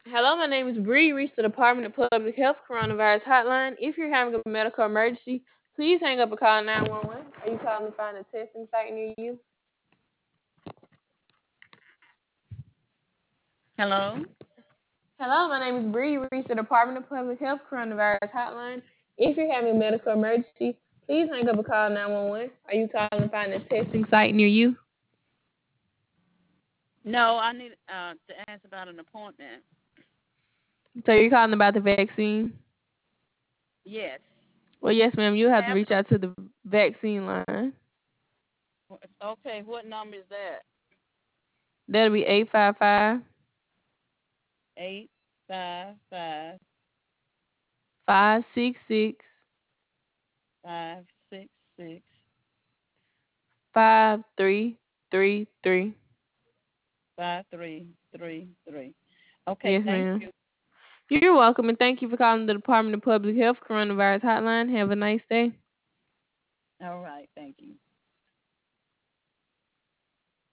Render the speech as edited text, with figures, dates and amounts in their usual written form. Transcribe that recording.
Hello, my name is Bree. You reached the Department of Public Health Coronavirus Hotline. If you're having a medical emergency, please hang up and call 911. Are you calling to find a testing site near you? Hello? Hello, my name is Bree. You reached the Department of Public Health Coronavirus Hotline. If you're having a medical emergency, please hang up and call 911. Are you calling to find a testing site near you? No, I need to ask about an appointment. So you're calling about the vaccine? Yes. Well, yes, ma'am. You have to Have reach out to the vaccine line. okay, what number is that? That'll be 855 855 566 566 5333. 5333. Okay, Yes, thank ma'am. you. You're welcome, and thank you for calling the Department of Public Health Coronavirus Hotline. Have a nice day. All right, thank you.